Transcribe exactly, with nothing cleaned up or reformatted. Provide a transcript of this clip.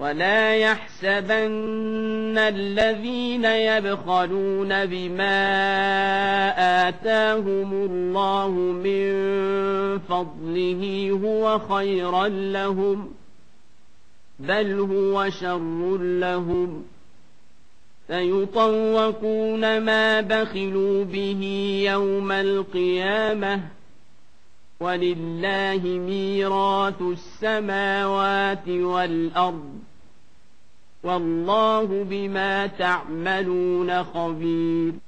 ولا يحسبن الذين يبخلون بما آتاهم الله من فضله هو خيرا لهم، بل هو شر لهم، سيطوقون ما بخلوا به يوم القيامة، ولله ميراث السماوات والأرض، والله بما تعملون خبير.